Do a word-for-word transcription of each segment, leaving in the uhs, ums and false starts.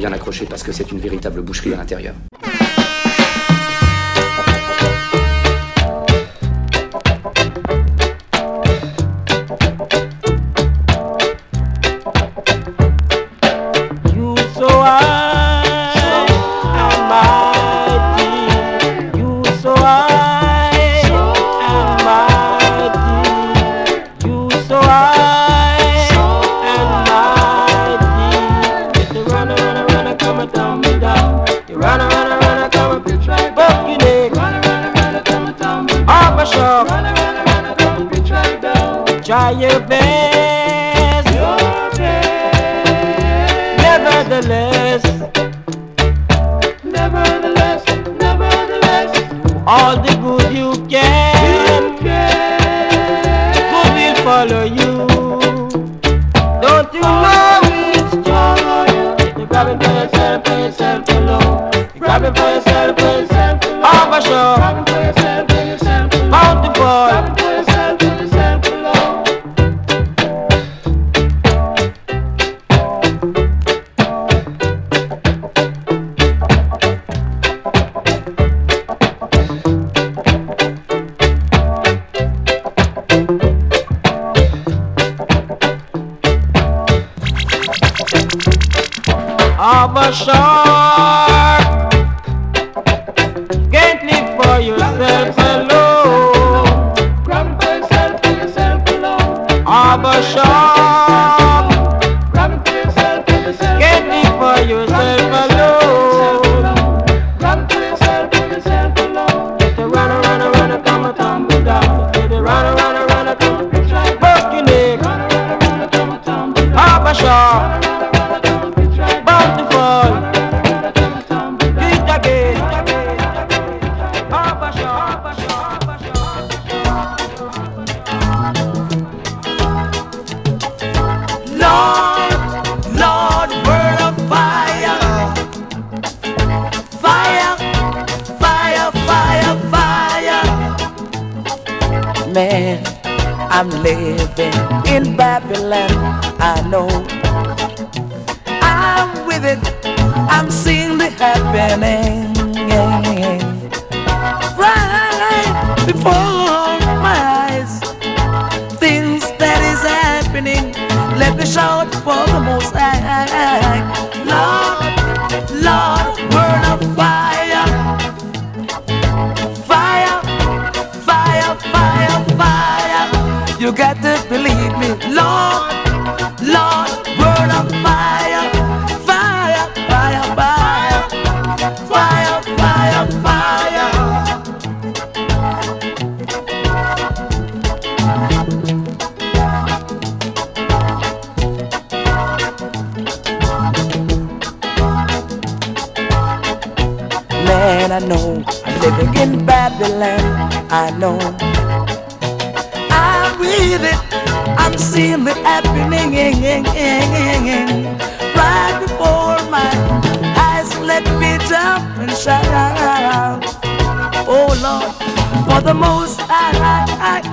bien accroché parce que c'est une véritable boucherie à l'intérieur. Try your best, your best. Nevertheless, nevertheless, nevertheless, all the good you can, you can. Good will follow you. Don't you know it's true? You're grabbing for yourself, for yourself alone. You're grabbing for yourself, for yourself alone. Oh, for sure. Grabbing for yourself, for yourself alone. Bountiful. Grabbing for yourself, for yourself alone. Of a shark, can't live for yourself alone. Grab for yourself, for yourself alone. Of a shark, grab for yourself, for yourself. Can't live for yourself alone. Grab for yourself, for yourself alone. Get a runner, runner, runner, come a tumble down. Get a runner, runner, runner, come a pitch like broke your neck. Runner, runner, runner, come a tumble down. Of a shark. Man, I'm living in Babylon, I know. I'm with it, I'm seeing the happening right before my eyes. Things that is happening, let me shout for the Most High. Lord, Lord, word of fire, fire, fire, fire, fire. You got to believe me, Lord, Lord, word of fire, fire, fire, fire, fire, fire, fire. Man, I know I'm living in Babylon, I know. I'm with it, I'm seeing it happening right before my eyes. Let me jump and shout, oh Lord, for the Most High.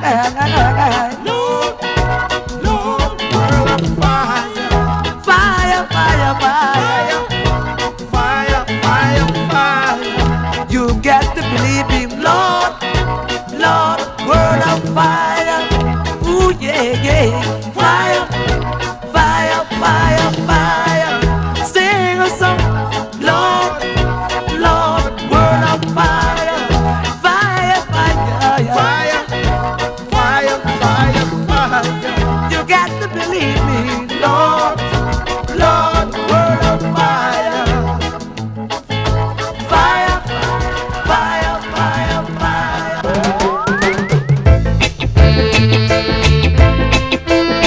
Lord, Lord, world of fire, fire, fire, fire, fire, fire, fire. You got to believe Him, Lord, Lord, word of fire. Ooh, yeah, yeah, fire, fire, fire, fire. Sing a song, Lord, Lord, word of fire, fire, fire, fire, fire, fire, fire. You got to believe me, Lord, Lord, word of fire, fire, fire, fire, fire.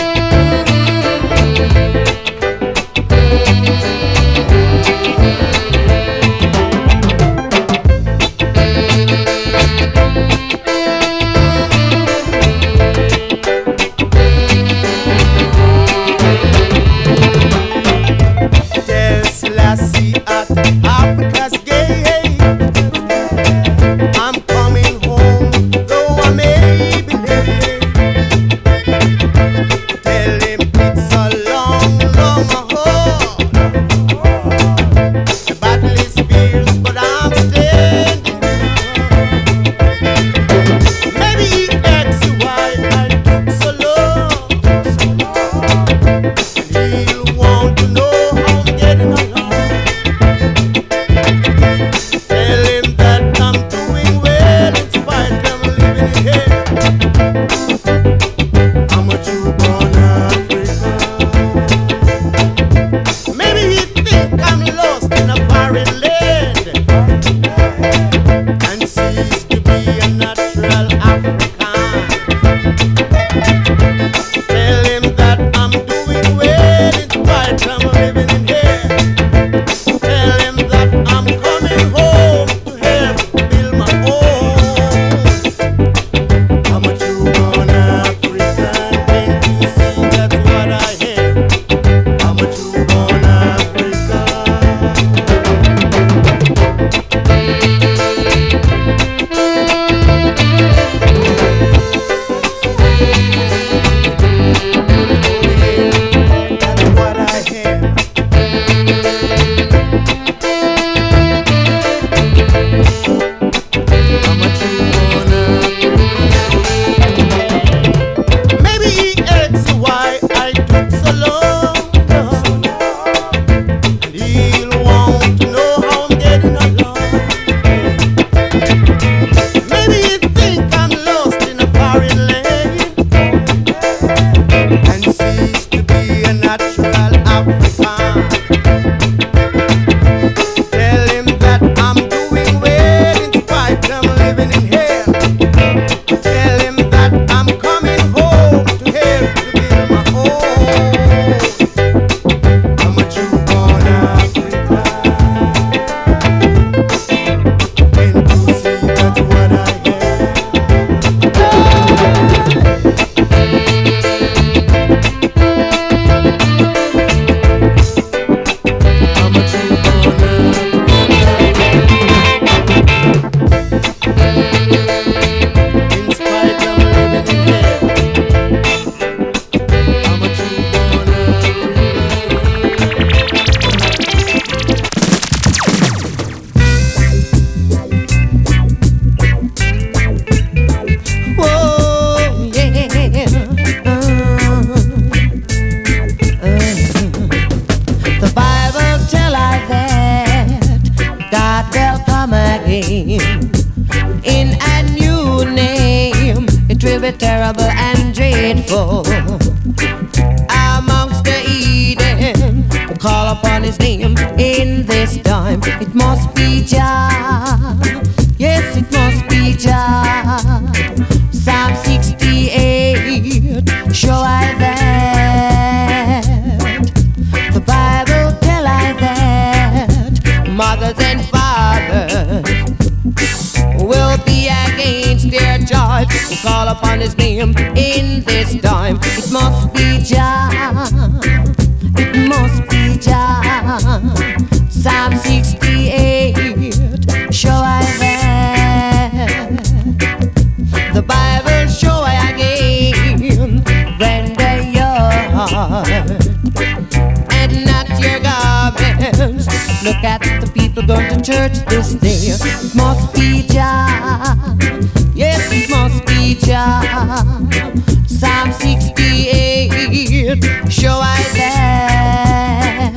people amongst the Eden call upon his name in this time. It must be Jah. Yes, it must be Jah. Psalm sixty-eight, show I that. The Bible tell I that. Mothers and fathers will be against their child who call upon his name in this time. It must be Jah. It must be Jah. Psalm sixty-eight, show I that. The Bible show I again. Render your heart and not your garments. Look at the people going to church this day. It must be Jah. Yes, it must be Jah. Psalm sixty-eight, show I that.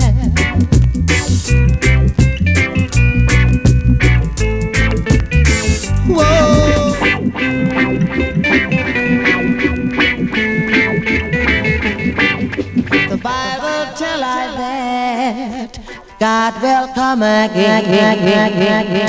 Whoa. The Bible tell I that God will come again.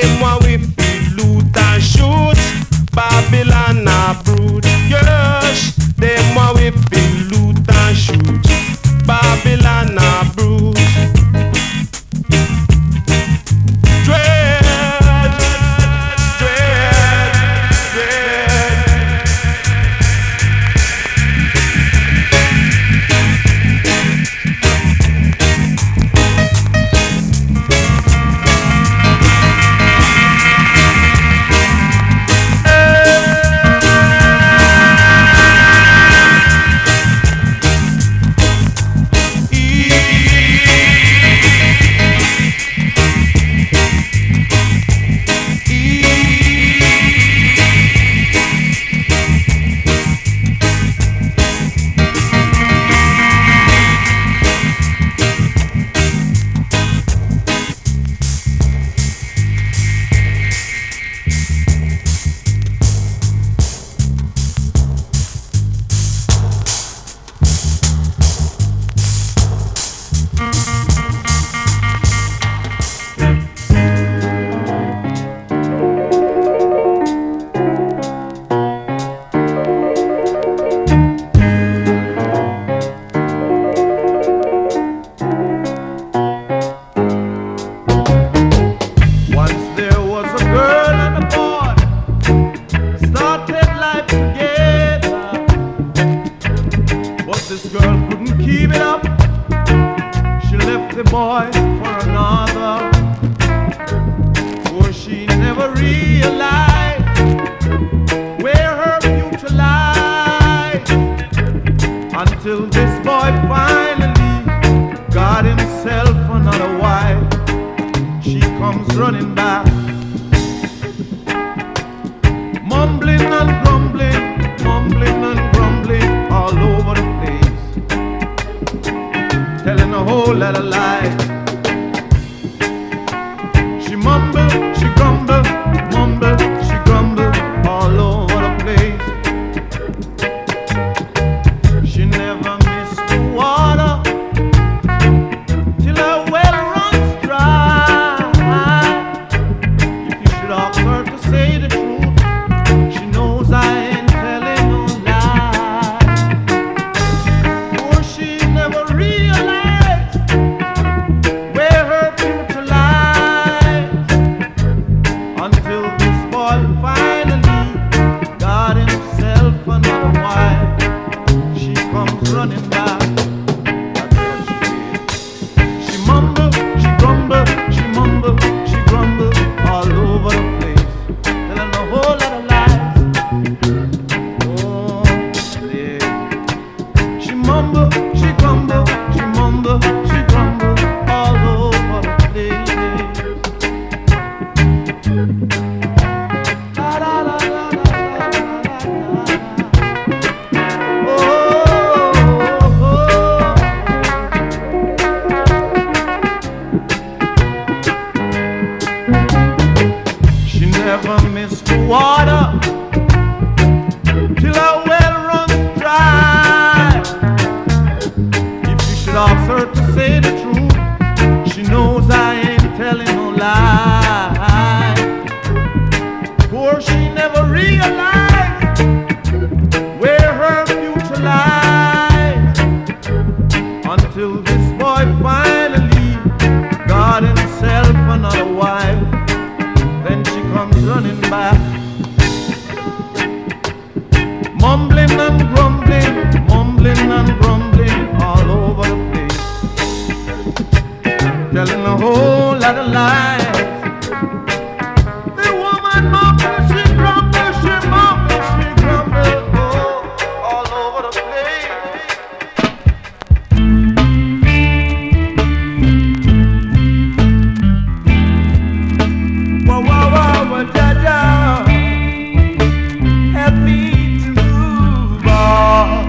Babylon a brood, yes. whole lot of lies. She mumble, she grumble, mumble, she grumble all over the place. She never missed the water till her well runs dry. If you should ask her to say the truth, she knows I ain't telling no lie. For she never realized where her future lies until this boy finally got himself another wife. She comes running back. That's what she did. She mumble, she grumble, she mumble, she grumble all over the place, telling a whole lot of lies. Oh, yeah. She mumble, she grumble, she mumble, she grumble all over the place. La, la, la, la, la, la, la, la. Oh, oh, oh. She never missed the water till her well runs dry. If you should ask her to say the truth, she knows I ain't telling no lie. For she never realized where her future lies until this boy finally got himself another wife. Then she comes running back, mumbling and grumbling, mumbling and grumbling all over the place, telling a whole lot of lies. The woman mumbles, she grumbles, she mumbles, she grumbles, oh, all over the place. Wah, wah, wah, wah, da, da. Help me to move on.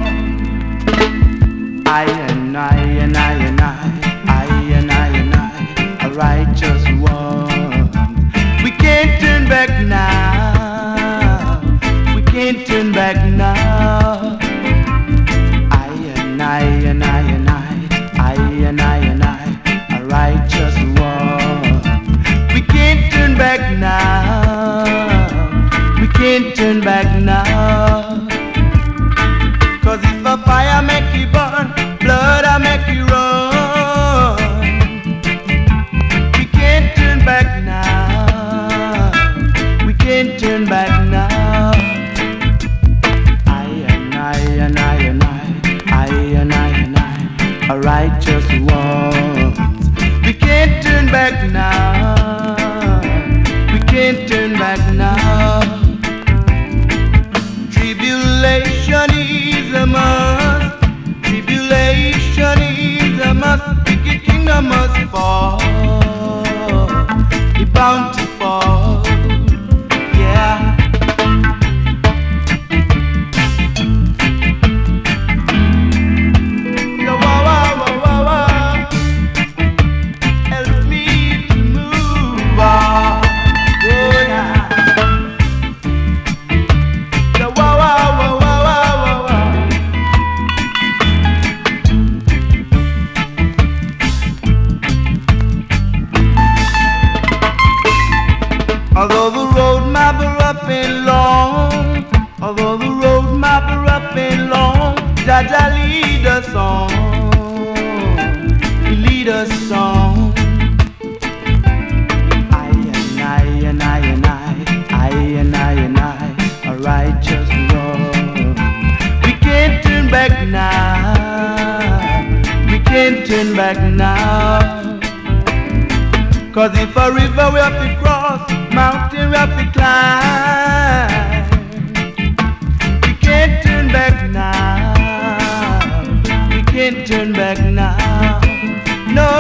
I and I and I and I, I and I and I, a righteous one. We can't turn back now. We can't turn back now. I and I and I and I, I and I and I, a righteous one. We can't turn back now. We can't turn back now. Cause if a fire make you burn, blood I make you run. We can't turn back now. We can't turn back now. I and I and I and I, I and I and I, a righteous ones. We can't turn back now. We can't turn back now. Tribulation is a must. Tribulation is a must. Wicked kingdom must fall. It bound to fall. Yeah. Yeah, wah, wah, wah, wah, wah. Help me to move on. Oh, yeah. Yeah, wah, wah, wah, wah, wah, wah, wah. Although the road might be rough and long, although the road might be rough and long, Jaja lead us on, He lead us on. I and I and I and I, I and I and I, a righteous one. We can't turn back now. We can't turn back now. Cause if a river we have to cross, mountain we have to climb, we can't turn back now. We can't turn back now. No,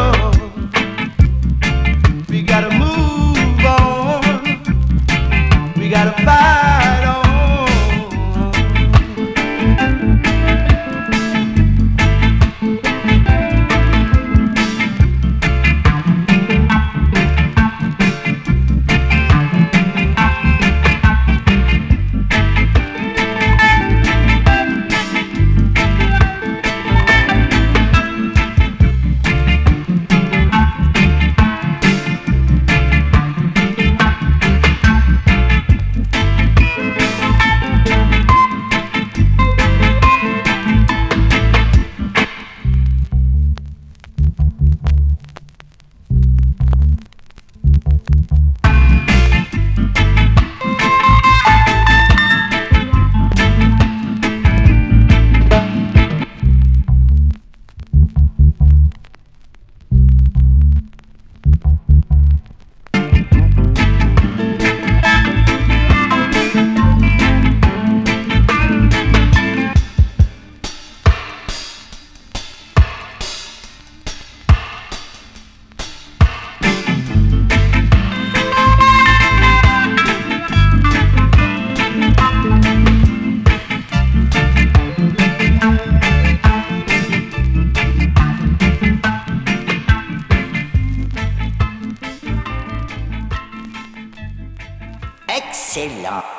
we gotta move on. We gotta fight on. Excellent.